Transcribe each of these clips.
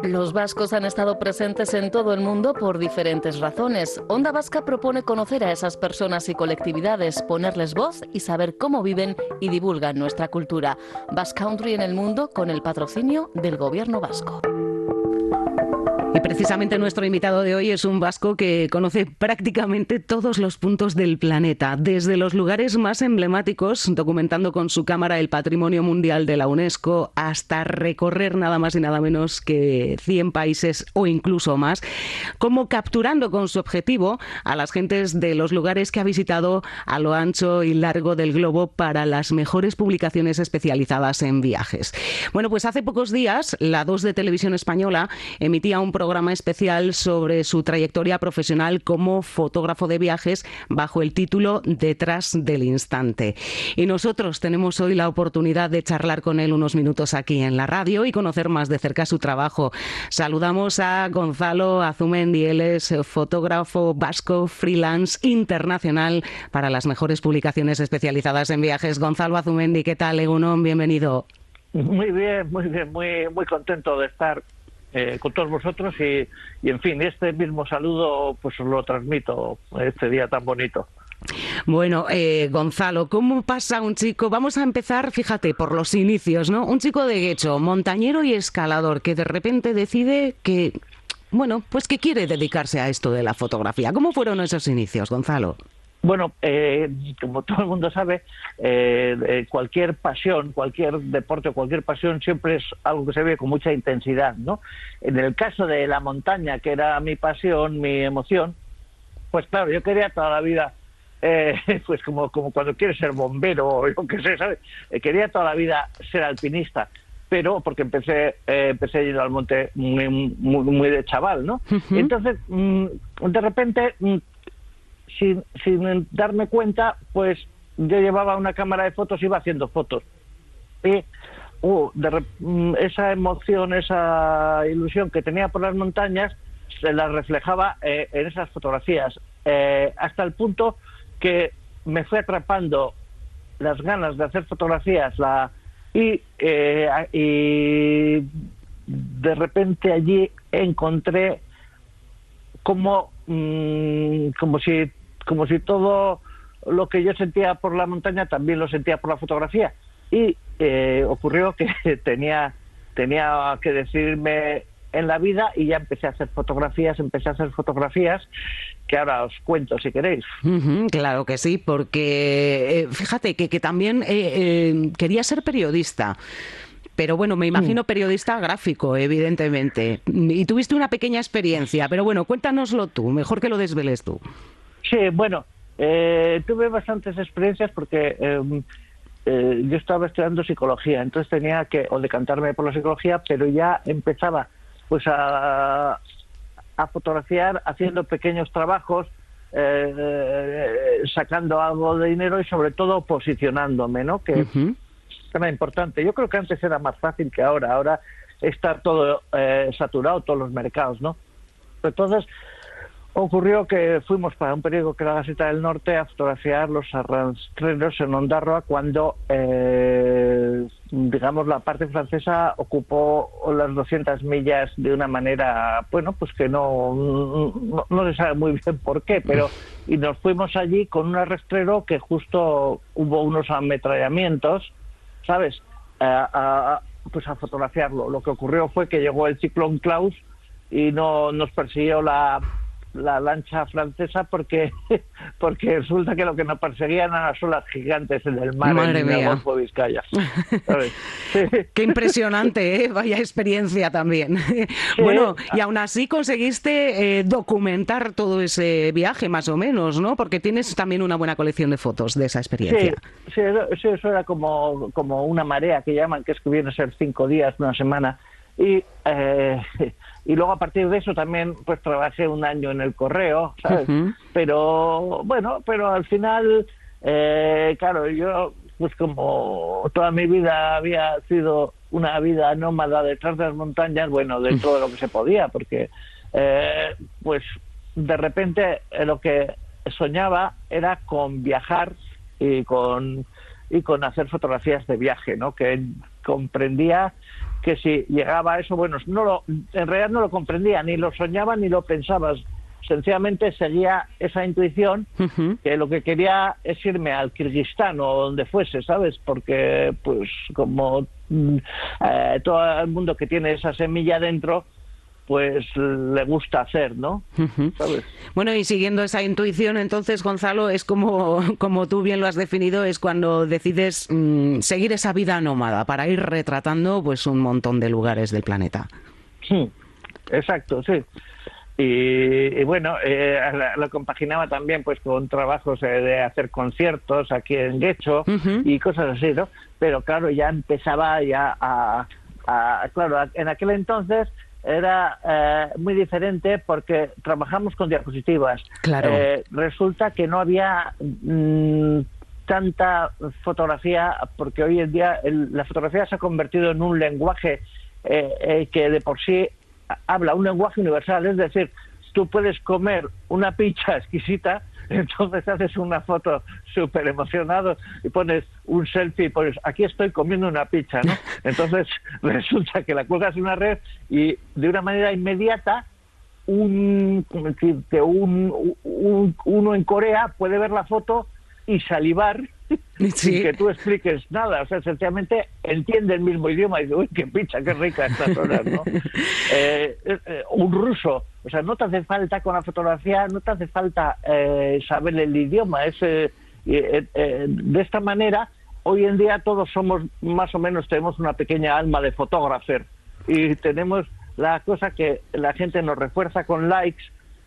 Los vascos han estado presentes en todo el mundo por diferentes razones. Onda Vasca propone conocer a esas personas y colectividades, ponerles voz y saber cómo viven y divulgan nuestra cultura. Basque Country en el mundo con el patrocinio del Gobierno vasco. Y precisamente nuestro invitado de hoy es un vasco que conoce prácticamente todos los puntos del planeta, desde los lugares más emblemáticos, documentando con su cámara el patrimonio mundial de la UNESCO, hasta recorrer nada más y nada menos que 100 países o incluso más, como capturando con su objetivo a las gentes de los lugares que ha visitado a lo ancho y largo del globo para las mejores publicaciones especializadas en viajes. Bueno, pues hace pocos días la 2 de Televisión Española emitía un programa especial sobre su trayectoria profesional como fotógrafo de viajes bajo el título Detrás del instante. Y nosotros tenemos hoy la oportunidad de charlar con él unos minutos aquí en la radio y conocer más de cerca su trabajo. Saludamos a Gonzalo Azumendi, él es fotógrafo vasco freelance internacional para las mejores publicaciones especializadas en viajes. Gonzalo Azumendi, ¿qué tal? Egunon, bienvenido. Muy bien, muy contento de estar con todos vosotros y en fin, este mismo saludo pues os lo transmito este día tan bonito. Bueno, Gonzalo, ¿cómo pasa un chico? Vamos a empezar, fíjate, por los inicios, ¿no? Un chico de Guecho, montañero y escalador, que de repente decide que, bueno, pues que quiere dedicarse a esto de la fotografía. ¿Cómo fueron esos inicios, Gonzalo? Bueno, como todo el mundo sabe, cualquier pasión, cualquier deporte o cualquier pasión siempre es algo que se ve con mucha intensidad, ¿no? En el caso de la montaña, que era mi pasión, mi emoción, pues claro, yo quería toda la vida, pues como cuando quieres ser bombero o yo qué sé, ¿sabes? Quería toda la vida ser alpinista, pero porque empecé a ir al monte muy de chaval, ¿no? Uh-huh. Entonces, de repente... Sin darme cuenta, pues yo llevaba una cámara de fotos y iba haciendo fotos. Y esa emoción, esa ilusión que tenía por las montañas, se la reflejaba en esas fotografías. Hasta el punto que me fue atrapando las ganas de hacer fotografías y de repente allí encontré como si todo lo que yo sentía por la montaña también lo sentía por la fotografía. Y ocurrió que tenía que decidirme en la vida y ya empecé a hacer fotografías que ahora os cuento si queréis. Uh-huh, claro que sí, porque fíjate que también quería ser periodista. Pero bueno, me imagino periodista gráfico, evidentemente. Y tuviste una pequeña experiencia, pero bueno, cuéntanoslo tú, mejor que lo desveles tú. Sí, bueno, tuve bastantes experiencias porque yo estaba estudiando psicología, entonces tenía que decantarme por la psicología, pero ya empezaba pues a fotografiar haciendo pequeños trabajos, sacando algo de dinero y sobre todo posicionándome, ¿no? Que era importante. Yo creo que antes era más fácil que ahora. Ahora está todo saturado, todos los mercados, ¿no? Entonces ocurrió que fuimos para un periódico que era la Gaceta del Norte a fotografiar los arrastreros en Ondarroa cuando, digamos, la parte francesa ocupó las 200 millas de una manera, bueno, pues que no se sabe muy bien por qué, pero y nos fuimos allí con un arrastrero que justo hubo unos ametrallamientos, ¿sabes? Pues a fotografiarlo. Lo que ocurrió fue que llegó el ciclón Klaus y no nos persiguió la lancha francesa porque resulta que lo que nos perseguían eran las olas gigantes en el mar, Madre en mía. el Golfo de Vizcaya. ¿Sabes? Qué impresionante, ¿eh? Vaya experiencia también. Sí. Bueno, y aún así conseguiste documentar todo ese viaje, más o menos, ¿no? Porque tienes también una buena colección de fotos de esa experiencia. Sí, eso era como una marea que llaman, que es que viene a ser 5 días, una semana. Y luego a partir de eso también pues trabajé un año en el correo, ¿sabes? Uh-huh. Pero al final, claro, yo pues como toda mi vida había sido una vida nómada detrás de las montañas, bueno, dentro de lo que se podía, porque pues de repente lo que soñaba era con viajar y con hacer fotografías de viaje, ¿no? Que comprendía que si llegaba a eso, bueno, en realidad no lo comprendía, ni lo soñaba ni lo pensabas. Sencillamente seguía esa intuición, que lo que quería es irme al Kirguistán o donde fuese, ¿sabes? Porque, pues, como todo el mundo que tiene esa semilla dentro, pues le gusta hacer, ¿no? ¿Sabes? Bueno, y siguiendo esa intuición, entonces, Gonzalo, es como tú bien lo has definido, es cuando decides seguir esa vida nómada para ir retratando pues un montón de lugares del planeta. Sí, exacto, sí. Y bueno, lo compaginaba también pues con trabajos de hacer conciertos aquí en Guecho y cosas así, ¿no? Pero claro, ya empezaba ya claro, en aquel entonces era muy diferente porque trabajamos con diapositivas. Claro. Resulta que no había tanta fotografía, porque hoy en día la fotografía se ha convertido en un lenguaje que de por sí habla un lenguaje universal, es decir, tú puedes comer una pizza exquisita, entonces haces una foto súper emocionado y pones un selfie y pones, aquí estoy comiendo una pizza, ¿no? Entonces resulta que la cuelgas en una red y de una manera inmediata uno en Corea puede ver la foto y salivar sin que tú expliques nada, o sea, sencillamente entiende el mismo idioma y dice, uy, qué pizza, qué rica estas horas, ¿no? Un ruso, o sea, no te hace falta con la fotografía, no te hace falta saber el idioma, de esta manera, hoy en día todos somos, más o menos, tenemos una pequeña alma de fotógrafo y tenemos la cosa que la gente nos refuerza con likes,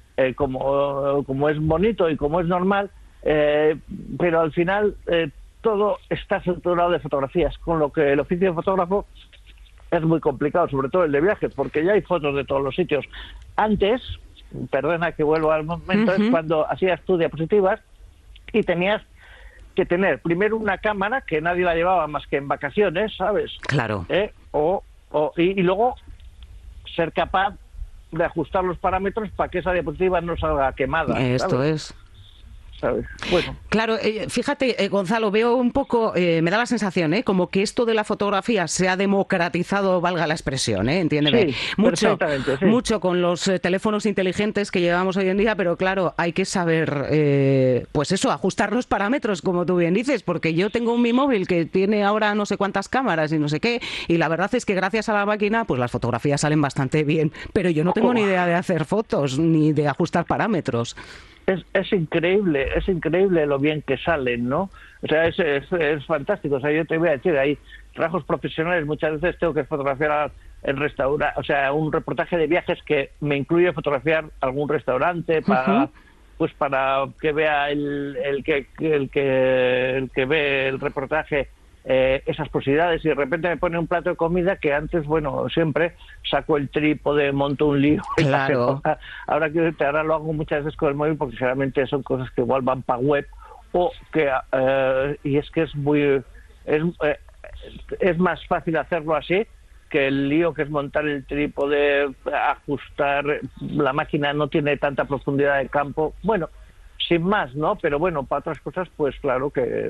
como es bonito y como es normal, pero al final todo está saturado de fotografías, con lo que el oficio de fotógrafo es muy complicado, sobre todo el de viajes, porque ya hay fotos de todos los sitios. Antes, perdona que vuelva al momento, es cuando hacías tú diapositivas y tenías que tener primero una cámara que nadie la llevaba más que en vacaciones, ¿sabes? Claro. Y luego ser capaz de ajustar los parámetros para que esa diapositiva no salga quemada. Esto ¿sabes? es. ¿Sabes? Bueno. Claro, fíjate, Gonzalo, veo un poco, me da la sensación, como que esto de la fotografía se ha democratizado, valga la expresión, entiéndeme, sí, mucho con los teléfonos inteligentes que llevamos hoy en día, pero claro, hay que saber, pues eso, ajustar los parámetros, como tú bien dices, porque yo tengo mi móvil que tiene ahora no sé cuántas cámaras y no sé qué, y la verdad es que gracias a la máquina, pues las fotografías salen bastante bien, pero yo no tengo ni idea de hacer fotos ni de ajustar parámetros. Es increíble lo bien que salen, ¿no? O sea, es fantástico. O sea, yo te voy a decir, hay trabajos profesionales, muchas veces tengo que fotografiar el restaurante, o sea, un reportaje de viajes que me incluye fotografiar algún restaurante para que vea el que ve el reportaje esas posibilidades, y de repente me pone un plato de comida que antes, bueno, siempre saco el trípode, monto un lío. Claro. Ahora lo hago muchas veces con el móvil porque generalmente son cosas que igual van para web o que y es que es más fácil hacerlo así que el lío que es montar el trípode, ajustar la máquina, no tiene tanta profundidad de campo, bueno, sin más, ¿no? Pero bueno, para otras cosas, pues claro que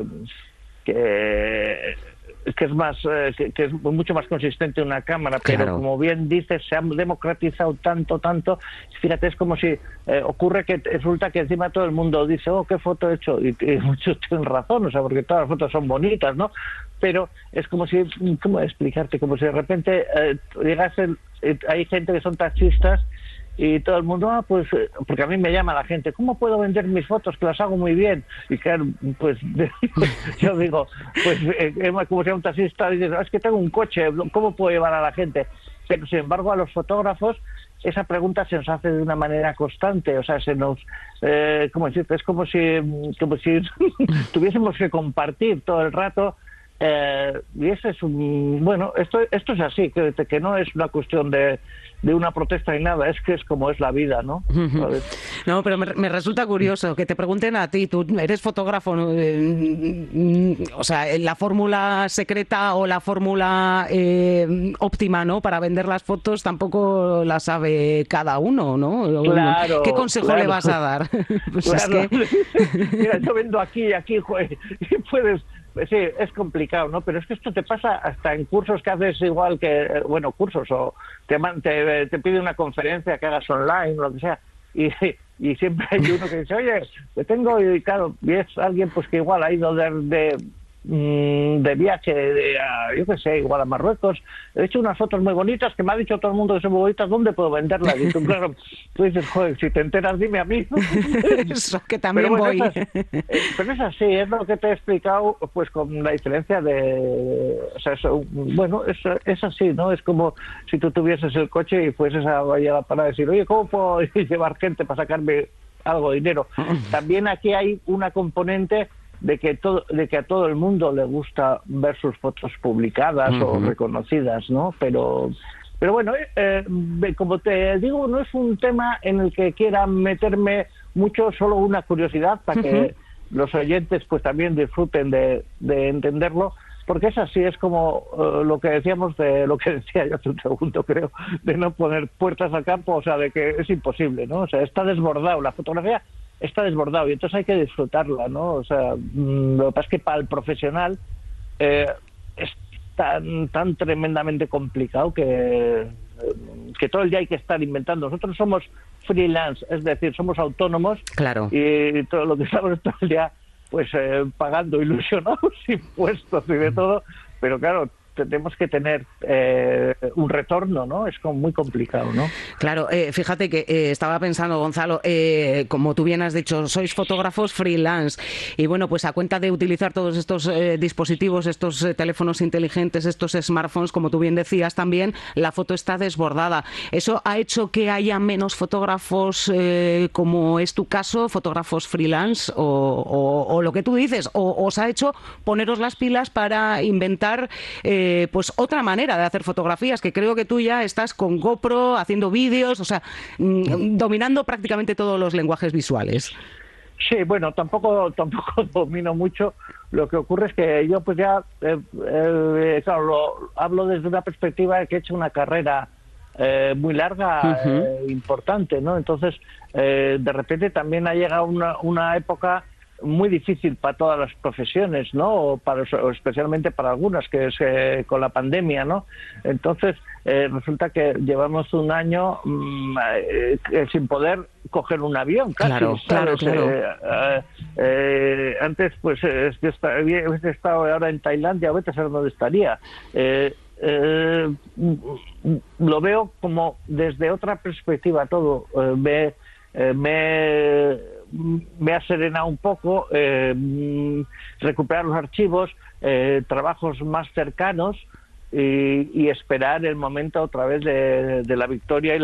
es más que es mucho más consistente una cámara, pero claro, como bien dices, se ha democratizado tanto, fíjate, es como si ocurre que resulta que encima todo el mundo dice, oh, qué foto he hecho, y muchos tienen razón, o sea, porque todas las fotos son bonitas, ¿no? Pero es como si, ¿cómo explicarte? Como si de repente hay gente que son taxistas y todo el mundo, pues, porque a mí me llama la gente, ¿cómo puedo vender mis fotos? Que las hago muy bien. Y claro, pues, yo digo, pues, como si a un taxista dices, es que tengo un coche, ¿cómo puedo llevar a la gente? Pero, sin embargo, a los fotógrafos, esa pregunta se nos hace de una manera constante, o sea, ¿cómo decirte? Es como si tuviésemos que compartir todo el rato. Y ese es esto es así, que no es una cuestión de una protesta ni nada, es que es como es la vida, ¿no? No, pero me resulta curioso que te pregunten a ti, tú eres fotógrafo, ¿no? O sea, la fórmula secreta o la fórmula óptima, ¿no? Para vender las fotos tampoco la sabe cada uno, ¿no? Claro. ¿Qué consejo le vas a dar? Pues claro. es que... Mira, yo vendo aquí, joder, y puedes sí, es complicado, ¿no? Pero es que esto te pasa hasta en cursos que haces igual que, bueno, cursos o te pide una conferencia que hagas online o lo que sea. Y siempre hay uno que dice, oye, te tengo, y claro, y es alguien pues que igual ha ido de viaje, yo qué sé, igual a Marruecos, he hecho unas fotos muy bonitas que me ha dicho todo el mundo que son muy bonitas, ¿dónde puedo venderlas? Y tú, claro, tú dices, joder, si te enteras, dime a mí. Eso, que también pero bueno, voy. Pero es así, es lo que te he explicado, pues con la diferencia de... O sea, bueno, es así, ¿no? Es como si tú tuvieses el coche y fueses a la parada y decir, oye, ¿cómo puedo llevar gente para sacarme algo de dinero? También aquí hay una componente de que a todo el mundo le gusta ver sus fotos publicadas o reconocidas, ¿no? Pero bueno, como te digo, no es un tema en el que quiera meterme mucho, solo una curiosidad para que los oyentes pues también disfruten de entenderlo, porque es así, es como lo que decíamos de lo que decía yo hace un segundo, creo, de no poner puertas al campo, o sea, de que es imposible, ¿no? O sea, está desbordado, la fotografía está desbordado y entonces hay que disfrutarla, ¿no? O sea, lo que pasa es que para el profesional es tan tremendamente complicado que todo el día hay que estar inventando. Nosotros somos freelance, es decir, somos autónomos. Claro. Y todo lo que estamos todo el día pues pagando ilusionados, impuestos y de todo, pero claro, tenemos que tener un retorno, ¿no? Es como muy complicado, ¿no? Claro, fíjate que estaba pensando, Gonzalo, como tú bien has dicho, sois fotógrafos freelance y bueno, pues a cuenta de utilizar todos estos dispositivos, estos teléfonos inteligentes, estos smartphones, como tú bien decías también, la foto está desbordada. ¿Eso ha hecho que haya menos fotógrafos, como es tu caso, fotógrafos freelance o lo que tú dices, o os ha hecho poneros las pilas para inventar pues otra manera de hacer fotografías, que creo que tú ya estás con GoPro haciendo vídeos, o sea, dominando prácticamente todos los lenguajes visuales? Sí, bueno, tampoco domino mucho. Lo que ocurre es que yo pues ya, claro, hablo desde una perspectiva de que he hecho una carrera muy larga, importante, ¿no? Entonces, de repente también ha llegado una época muy difícil para todas las profesiones, ¿no? O especialmente para algunas, que es con la pandemia, ¿no? Entonces, resulta que llevamos un año sin poder coger un avión, casi. Claro. Antes, pues, hubiese estado ahora en Tailandia, vete a saber dónde estaría. Lo veo como desde otra perspectiva todo. Me ha serenado un poco, recuperar los archivos, trabajos más cercanos y esperar el momento otra vez de la victoria y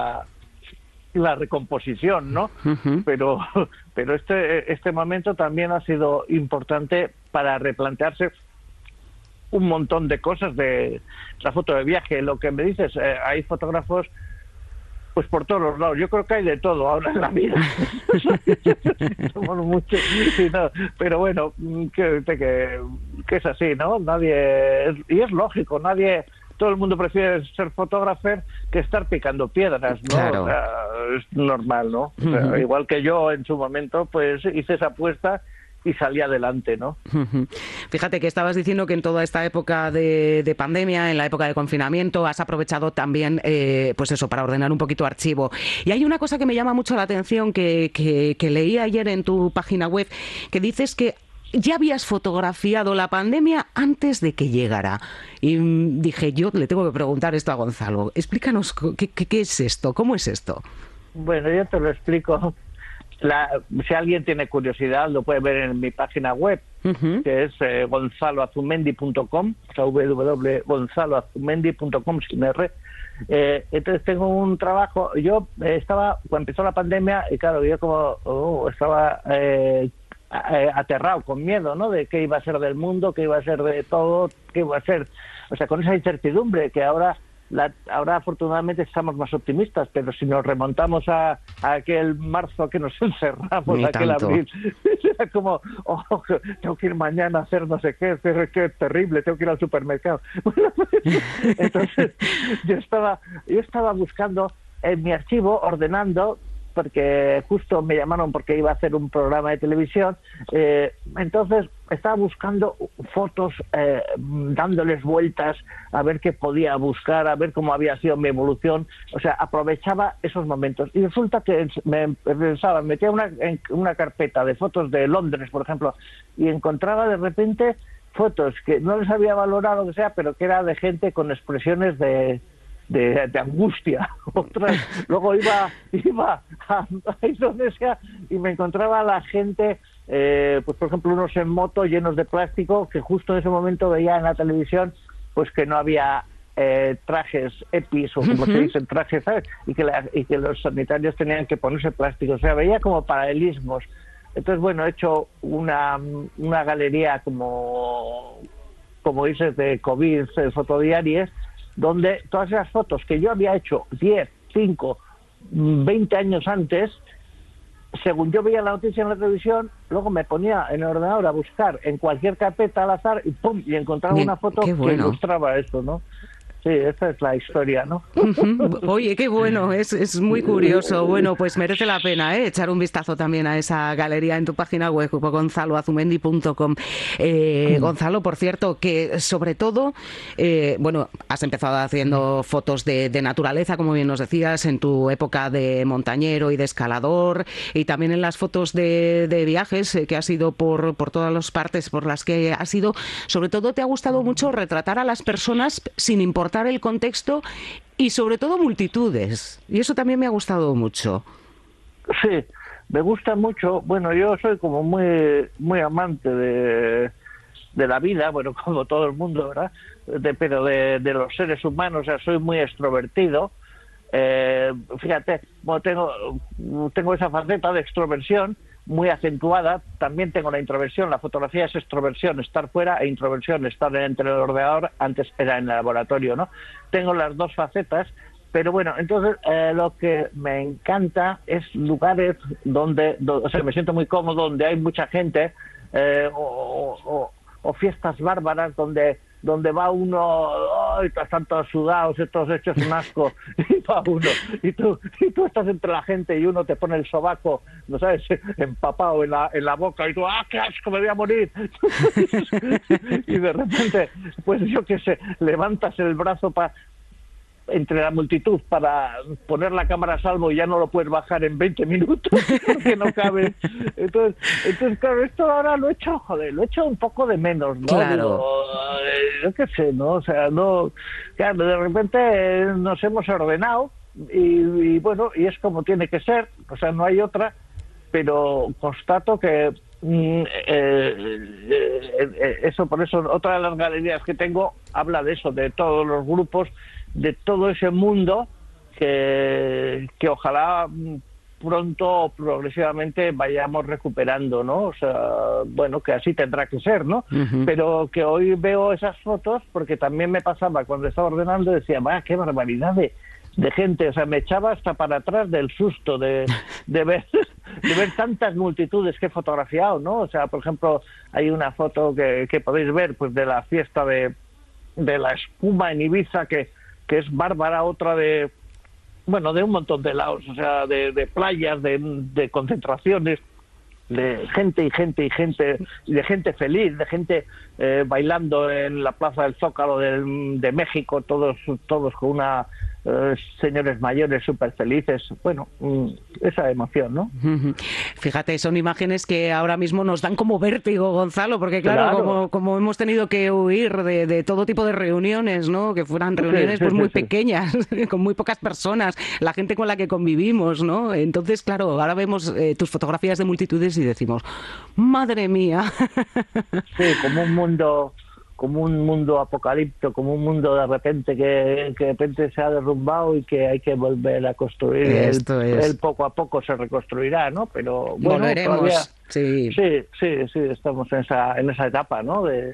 la recomposición, ¿no? Pero este momento también ha sido importante para replantearse un montón de cosas de la foto de viaje. Lo que me dices, hay fotógrafos pues por todos los lados. Yo creo que hay de todo ahora en la vida. Somos muchos, sí, no, pero bueno, que es así, ¿no? Y es lógico, todo el mundo prefiere ser fotógrafo que estar picando piedras, ¿no? Claro. O sea, es normal, ¿no? O sea, igual que yo en su momento, pues hice esa apuesta y salí adelante, ¿no? Fíjate que estabas diciendo que en toda esta época de pandemia, en la época de confinamiento, has aprovechado también, pues eso, para ordenar un poquito archivo. Y hay una cosa que me llama mucho la atención que leí ayer en tu página web, que dices que ya habías fotografiado la pandemia antes de que llegara. Y dije, yo le tengo que preguntar esto a Gonzalo. Explícanos, ¿qué es esto? ¿Cómo es esto? Bueno, yo te lo explico. Si alguien tiene curiosidad, lo puede ver en mi página web, que es gonzaloazumendi.com, o sea, www.gonzaloazumendi.com sin R. Entonces tengo un trabajo. Yo cuando empezó la pandemia, y claro, yo como estaba aterrado, con miedo, ¿no? De qué iba a ser del mundo, qué iba a ser de todo, qué iba a ser. O sea, con esa incertidumbre que ahora afortunadamente estamos más optimistas, pero si nos remontamos a aquel marzo que nos encerramos, aquel abril, era como, tengo que ir mañana a hacer no sé qué terrible, tengo que ir al supermercado. Entonces yo estaba buscando en mi archivo, ordenando porque justo me llamaron porque iba a hacer un programa de televisión, entonces estaba buscando fotos, dándoles vueltas a ver qué podía buscar, a ver cómo había sido mi evolución, o sea, aprovechaba esos momentos. Y resulta que metía en una carpeta de fotos de Londres, por ejemplo, y encontraba de repente fotos que no les había valorado, que sea, pero que era de gente con expresiones de angustia. Otras, luego iba a Indonesia y me encontraba a la gente, pues por ejemplo unos en moto llenos de plástico, que justo en ese momento veía en la televisión pues que no había trajes EPIs, o como se dicen, trajes, ¿sabes? Y que los sanitarios tenían que ponerse plástico. O sea, veía como paralelismos. Entonces, bueno, he hecho una galería como dices, de COVID, fotodiarias, donde todas esas fotos que yo había hecho 10, 5, 20 años antes, según yo veía la noticia en la televisión, luego me ponía en el ordenador a buscar en cualquier carpeta al azar y ¡pum! Y encontraba una foto que ilustraba esto, ¿no? Sí, esa es la historia, ¿no? Oye, qué bueno, es muy curioso. Bueno, pues merece la pena echar un vistazo también a esa galería en tu página web, gonzaloazumendi.com. Gonzalo, por cierto, que sobre todo, bueno, has empezado haciendo fotos de naturaleza, como bien nos decías, en tu época de montañero y de escalador, y también en las fotos de viajes que has ido por todas las partes por las que has ido. Sobre todo te ha gustado mucho retratar a las personas sin importar el contexto y sobre todo multitudes, y eso también me ha gustado mucho. Sí, me gusta mucho. Bueno, yo soy como muy amante de la vida, bueno, como todo el mundo, ¿verdad? Pero de los seres humanos, o sea, soy muy extrovertido. Fíjate, bueno, tengo esa faceta de extroversión muy acentuada. También tengo la introversión. La fotografía es extroversión, estar fuera, e introversión, estar entre el ordenador. Antes era en el laboratorio, ¿no? Tengo las dos facetas, pero bueno, entonces lo que me encanta es lugares donde, o sea, me siento muy cómodo, donde hay mucha gente, o fiestas bárbaras donde va uno, están todos sudados, todos hechos un asco, y va uno, y tú estás entre la gente y uno te pone el sobaco, no sabes, empapado en la boca, y tú, qué asco, me voy a morir. Y de repente, pues yo qué sé, levantas el brazo entre la multitud para poner la cámara a salvo y ya no lo puedes bajar en 20 minutos porque no cabe. Entonces claro, esto ahora lo he hecho un poco de menos, ¿no? Claro. Digo, yo qué sé, ¿no? O sea, no, claro, de repente nos hemos ordenado y bueno, y es como tiene que ser, o sea, no hay otra, pero constato que eso, por eso otra de las galerías que tengo habla de eso, de todos los grupos, de todo ese mundo que ojalá pronto o progresivamente vayamos recuperando, ¿no? O sea, bueno, que así tendrá que ser, ¿no? Pero que hoy veo esas fotos, porque también me pasaba cuando estaba ordenando, decía, vaya, qué barbaridad de gente, o sea, me echaba hasta para atrás del susto de ver tantas multitudes que he fotografiado, ¿no? O sea, por ejemplo, hay una foto que podéis ver, pues de la fiesta de la espuma en Ibiza, que es bárbara, otra de un montón de lados, o sea, de playas, de concentraciones, de gente, y de gente feliz, de gente bailando en la Plaza del Zócalo de México, todos con una señores mayores súper felices. Bueno, esa emoción, ¿no? Fíjate, son imágenes que ahora mismo nos dan como vértigo, Gonzalo, porque claro. Como hemos tenido que huir de todo tipo de reuniones, ¿no? Que fueran reuniones pues muy pequeñas, con muy pocas personas, la gente con la que convivimos, ¿no? Entonces, claro, ahora vemos tus fotografías de multitudes y decimos, ¡madre mía! Sí, como un mundo apocalíptico, como un mundo de repente que de repente se ha derrumbado y que hay que volver a construir. Él poco a poco se reconstruirá, ¿no? Pero bueno, volveremos. Sí, estamos en esa etapa, ¿no?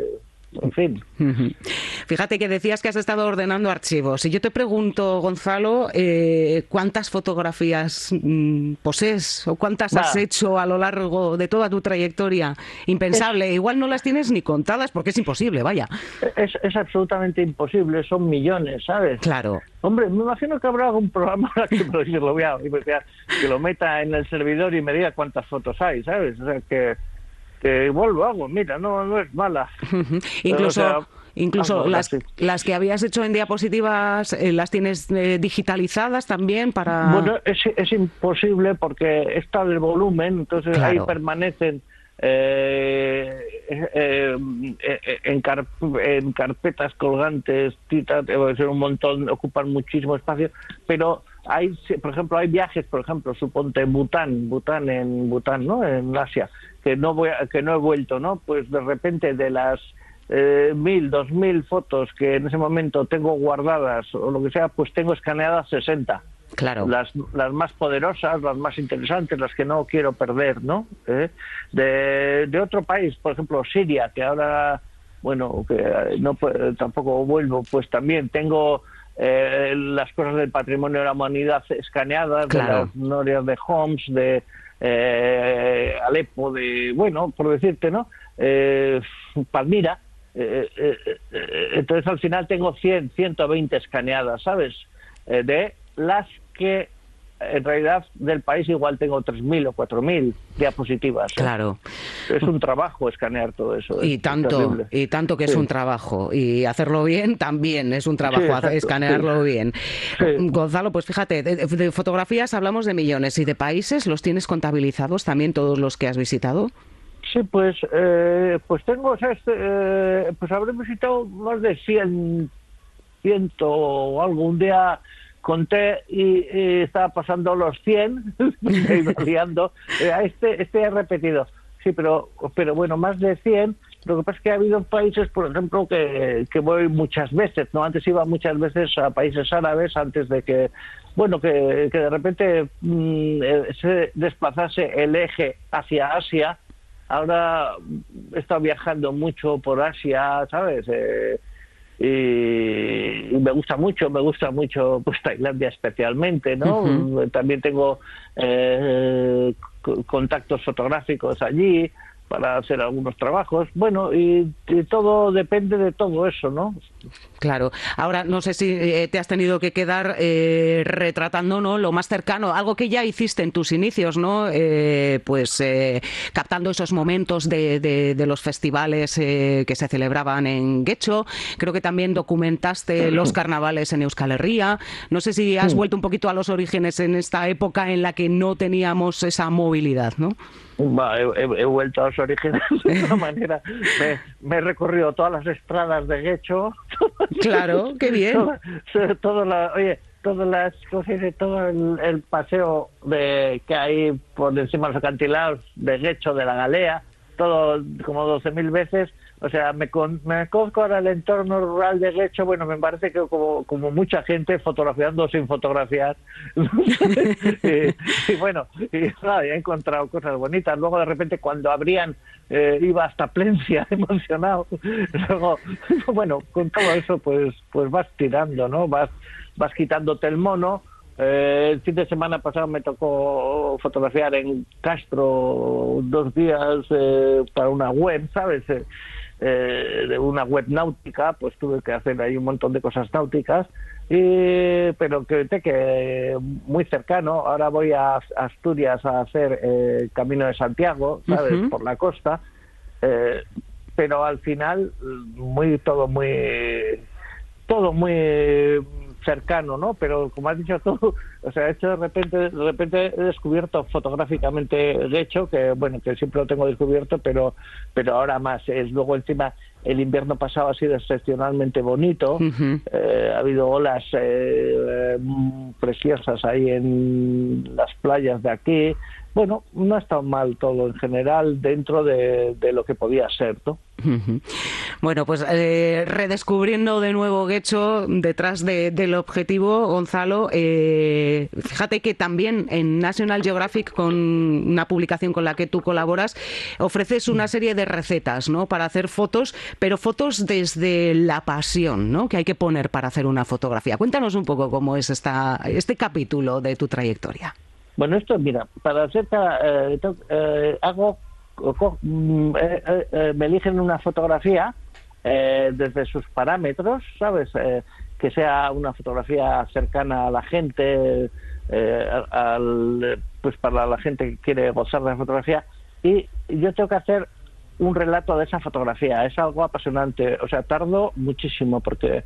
en fin. Fíjate que decías que has estado ordenando archivos. Y yo te pregunto, Gonzalo, ¿cuántas fotografías posees o cuántas has hecho a lo largo de toda tu trayectoria? Impensable. Igual no las tienes ni contadas porque es imposible, vaya. Es absolutamente imposible, son millones, ¿sabes? Claro. Hombre, me imagino que habrá algún programa que lo meta en el servidor y me diga cuántas fotos hay, ¿sabes? O sea, que igual lo hago, mira, no es mala. Incluso las que habías hecho en diapositivas, ¿las tienes digitalizadas también para...? Bueno, es imposible porque está el volumen, entonces ahí permanecen en carpetas colgantes, un montón, ocupan muchísimo espacio, pero por ejemplo, hay viajes, por ejemplo, suponte Bután, ¿no? En Asia, que no he vuelto, ¿no? Pues de repente de las 1.000, 2.000 fotos que en ese momento tengo guardadas o lo que sea, pues tengo escaneadas 60. Claro. Las más poderosas, las más interesantes, las que no quiero perder, ¿no? De otro país, por ejemplo, Siria, que ahora, bueno, que no tampoco vuelvo, pues también tengo las cosas del patrimonio de la humanidad escaneadas, claro, de las memorias de Homs, de Alepo, bueno, por decirte, ¿no? Palmira. Entonces al final tengo 120 escaneadas, ¿sabes? De las que en realidad del país igual tengo 3.000 o 4.000 diapositivas. Claro. Es un trabajo escanear todo eso. Y tanto que es un trabajo. Y hacerlo bien también es un trabajo, escanearlo bien. Sí. Gonzalo, pues fíjate, de fotografías hablamos de millones. ¿Y de países los tienes contabilizados también todos los que has visitado? Sí, pues tengo, pues habré visitado más de 100 o algo. Un día conté y estaba pasando los 100, me iba liando. Este he repetido, sí, pero bueno, más de 100. Lo que pasa es que ha habido países, por ejemplo, que voy muchas veces, ¿no? Antes iba muchas veces a países árabes antes de que, bueno, que de repente se desplazase el eje hacia Asia. Ahora he estado viajando mucho por Asia, ¿sabes? Y me gusta mucho pues Tailandia especialmente, ¿no? Uh-huh. También tengo contactos fotográficos allí para hacer algunos trabajos. Bueno, y todo depende de todo eso, ¿no? Claro. Ahora, no sé si te has tenido que quedar retratando, ¿no?, lo más cercano, algo que ya hiciste en tus inicios, ¿no? Captando esos momentos de los festivales que se celebraban en Getxo. Creo que también documentaste los carnavales en Euskal Herria. No sé si has vuelto un poquito a los orígenes en esta época en la que no teníamos esa movilidad, ¿no? He vuelto a los orígenes de una manera. Me he recorrido todas las estradas de Getxo. Claro, qué bien. Todo el paseo que hay por encima de los acantilados de Getxo, de la Galea, todo como 12.000 veces. O sea, me conozco ahora el entorno rural de Getxo. Bueno, me parece que como mucha gente fotografiando sin fotografiar. y bueno, he encontrado cosas bonitas. Luego de repente cuando abrían iba hasta Plencia emocionado. Luego, bueno, con todo eso pues vas tirando, ¿no? Vas quitándote el mono. El fin de semana pasado me tocó fotografiar en Castro 2 días para una web, ¿sabes? De una web náutica, pues tuve que hacer ahí un montón de cosas náuticas, pero que muy cercano. Ahora voy a Asturias a hacer el Camino de Santiago, ¿sabes? Uh-huh. Por la costa, pero al final todo muy cercano, ¿no? Pero como has dicho tú, o sea, de repente he descubierto fotográficamente Getxo, que bueno, que siempre lo tengo descubierto, pero ahora más. Luego encima el invierno pasado ha sido excepcionalmente bonito. Uh-huh. Ha habido olas preciosas ahí en las playas de aquí. bueno, no ha estado mal todo en general dentro de lo que podía ser, ¿no? Bueno, pues redescubriendo de nuevo Guecho detrás del objetivo, Gonzalo, fíjate que también en National Geographic, con una publicación con la que tú colaboras, ofreces una serie de recetas, ¿no?, para hacer fotos, pero fotos desde la pasión, ¿no?, que hay que poner para hacer una fotografía. Cuéntanos un poco cómo es este capítulo de tu trayectoria. Bueno, esto, mira, para hacer me eligen una fotografía desde sus parámetros, ¿sabes? Que sea una fotografía cercana a la gente, pues para la gente que quiere gozar de la fotografía, y yo tengo que hacer un relato de esa fotografía. Es algo apasionante, o sea, tardo muchísimo porque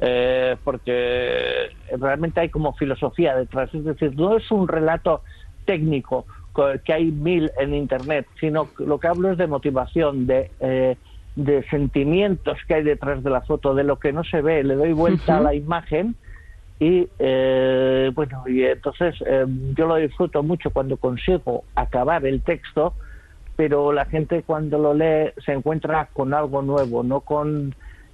realmente hay como filosofía detrás, es decir, no es un relato técnico que hay 1000 en internet, sino que lo que hablo es de motivación, de sentimientos que hay detrás de la foto, de lo que no se ve. Le doy vuelta a la imagen y y entonces yo lo disfruto mucho cuando consigo acabar el texto, pero la gente cuando lo lee se encuentra con algo nuevo, no con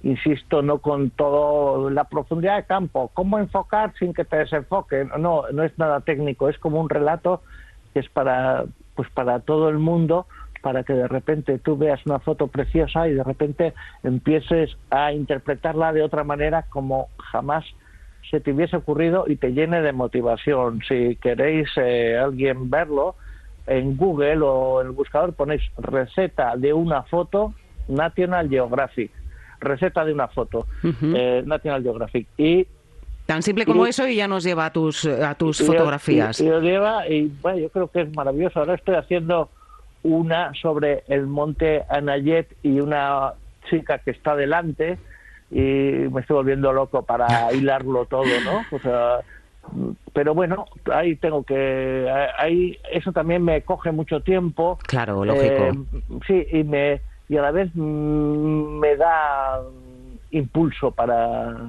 toda la profundidad de campo, cómo enfocar sin que te desenfoque. No es nada técnico, es como un relato que es para todo el mundo, para que de repente tú veas una foto preciosa y de repente empieces a interpretarla de otra manera como jamás se te hubiese ocurrido y te llene de motivación. Si queréis alguien verlo, en Google o en el buscador ponéis receta de una foto National Geographic, receta de una foto National Geographic, y tan simple como eso, y ya nos lleva a tus fotografías. Y os lleva, y bueno, yo creo que es maravilloso. Ahora estoy haciendo una sobre el monte Anayet y una chica que está delante, y me estoy volviendo loco para hilarlo todo, ¿no? O sea, pero bueno, ahí eso también me coge mucho tiempo. Claro, lógico. Sí, y a la vez me da impulso para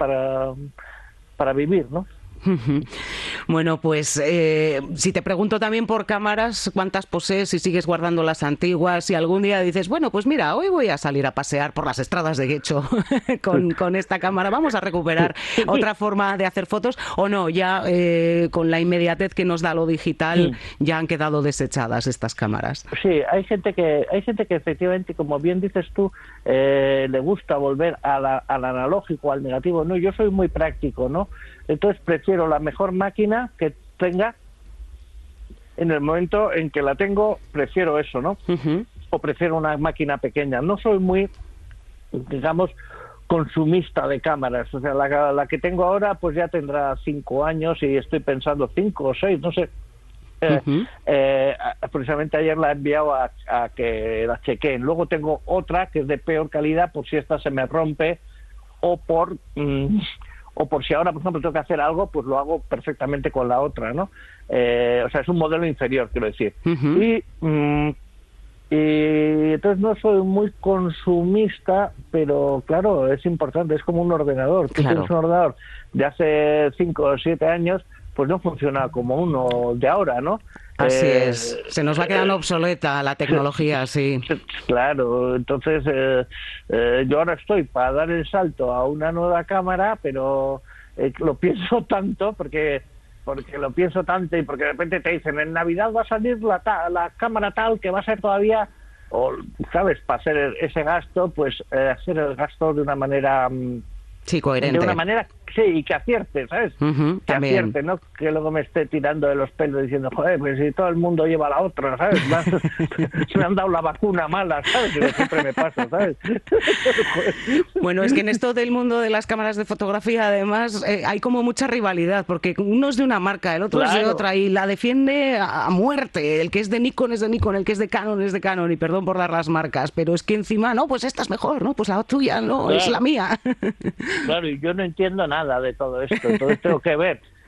vivir, ¿no? Bueno, pues si te pregunto también por cámaras, ¿cuántas posees? Si sigues guardando las antiguas, si algún día dices, bueno, pues mira, hoy voy a salir a pasear por las estradas de Guecho con esta cámara, vamos a recuperar otra forma de hacer fotos, o no, ya con la inmediatez que nos da lo digital, ya han quedado desechadas estas cámaras. Sí, hay gente que efectivamente, como bien dices tú, le gusta volver al analógico, al negativo. No, yo soy muy práctico, ¿no? Entonces prefiero la mejor máquina que tenga en el momento en que la tengo, prefiero eso, ¿no? O prefiero una máquina pequeña. No soy muy, digamos, consumista de cámaras. O sea, la que tengo ahora pues ya tendrá 5 años y estoy pensando 5 o 6, no sé. Precisamente ayer la he enviado a que la chequeen. Luego tengo otra que es de peor calidad por si esta se me rompe o por si ahora, por ejemplo, tengo que hacer algo, pues lo hago perfectamente con la otra, ¿no? O sea, es un modelo inferior, quiero decir. Y entonces no soy muy consumista, pero claro, es importante, es como un ordenador. Tú tienes un ordenador de hace 5 o 7 años, pues no funciona como uno de ahora, ¿no? Así es, se nos va quedando obsoleta la tecnología, sí. Claro, entonces yo ahora estoy para dar el salto a una nueva cámara, pero lo pienso tanto, porque lo pienso tanto y porque de repente te dicen, en Navidad va a salir la cámara tal que va a ser todavía, o sabes, para hacer ese gasto, pues hacer el gasto de una manera... Sí, coherente. De una manera, sí, y que acierte, ¿sabes? Que también. acierte, no que luego me esté tirando de los pelos diciendo, joder, pues si todo el mundo lleva la otra, ¿sabes? Se me han dado la vacuna mala, ¿sabes? Que siempre me pasa, ¿sabes? Bueno, es que en esto del mundo de las cámaras de fotografía, además, hay como mucha rivalidad, porque uno es de una marca, el otro es de otra, y la defiende a muerte. El que es de Nikon es de Nikon, el que es de Canon es de Canon, y perdón por dar las marcas, pero es que encima, no, pues esta es mejor, ¿no? Pues la tuya, no, es la mía. Claro, y yo no entiendo nada de todo esto, entonces tengo que ver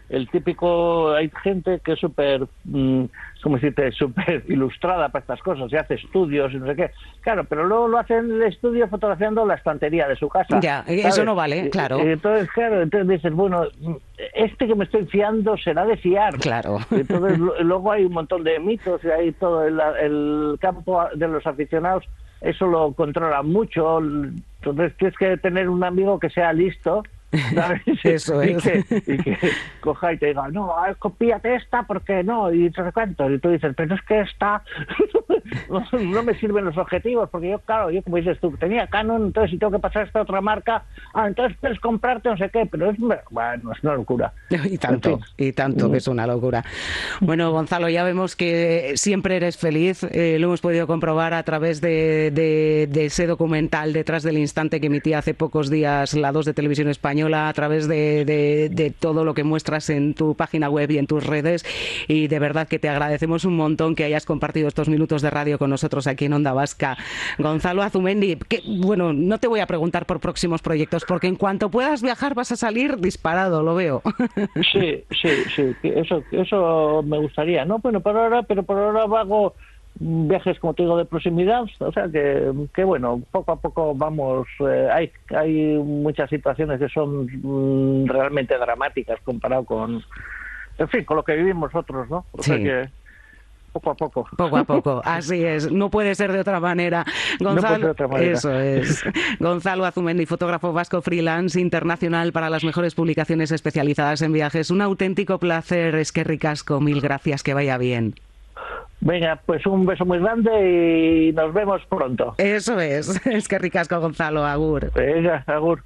el típico, hay gente que es súper, ¿cómo decirte?, súper ilustrada para estas cosas, y hace estudios y no sé qué. Claro, pero luego lo hacen en el estudio fotografiando la estantería de su casa. Ya, ¿sabes? eso no vale, claro. Entonces, claro, entonces dices, bueno, este que me estoy fiando será de fiar. Claro. Entonces, luego hay un montón de mitos y hay todo el campo de los aficionados, eso lo controla mucho. Entonces tienes que tener un amigo que sea listo, ¿sabes? Eso es. Y que coja y te diga, no, copíate esta, porque no, y no sé cuánto. Y tú dices, pero es que esta no me sirven los objetivos, porque yo, claro, yo como dices tú, tenía Canon, entonces si tengo que pasar a esta otra marca, entonces puedes comprarte no sé qué, pero es, bueno, es una locura. Y tanto, que es una locura. Bueno, Gonzalo, ya vemos que siempre eres feliz, lo hemos podido comprobar a través de ese documental Detrás del Instante que emitía hace pocos días la 2 de Televisión Española, a través de todo lo que muestras en tu página web y en tus redes, y de verdad que te agradecemos un montón que hayas compartido estos minutos de radio con nosotros aquí en Onda Vasca. Gonzalo Azumendi, que, bueno, no te voy a preguntar por próximos proyectos, porque en cuanto puedas viajar vas a salir disparado, lo veo. Sí, eso me gustaría, ¿no? Bueno, por ahora hago viajes, como te digo, de proximidad, o sea que bueno, poco a poco vamos, hay muchas situaciones que son realmente dramáticas comparado con, en fin, con lo que vivimos nosotros, ¿no? O sea que poco a poco. Poco a poco, así es. No puede ser de otra manera. Gonzalo, no puede ser de otra manera. Eso es. Gonzalo Azumendi, fotógrafo vasco freelance internacional para las mejores publicaciones especializadas en viajes. Un auténtico placer, eskerrik asko. Mil gracias, que vaya bien. Venga, pues un beso muy grande y nos vemos pronto. Eso es. Eskerrik asko, Gonzalo. Agur. Venga, agur.